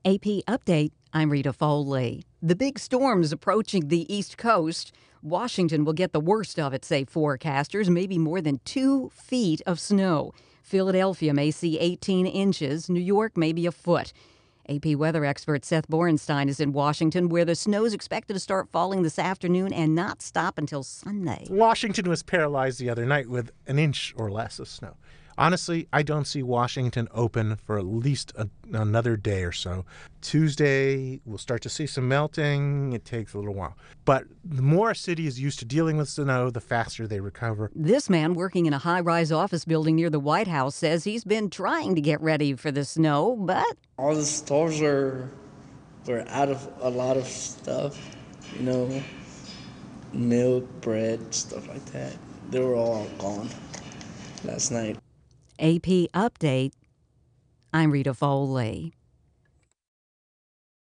AP Update, I'm Rita Foley. The big storm's approaching the East Coast. Washington will get the worst of it, say forecasters, maybe more than 2 feet of snow. Philadelphia may see 18 inches. New York, maybe a foot. AP weather expert Seth Borenstein is in Washington, where the snow's expected to start falling this afternoon and not stop until Sunday. Washington was paralyzed the other night with an inch or less of snow. Honestly, I don't see Washington open for at least another day or so. Tuesday, we'll start to see some melting. It takes a little while. But the more a city is used to dealing with snow, the faster they recover. This man working in a high-rise office building near the White House says he's been trying to get ready for the snow, but all the stores were out of a lot of stuff, milk, bread, stuff like that. They were all gone last night. AP Update, I'm Rita Foley.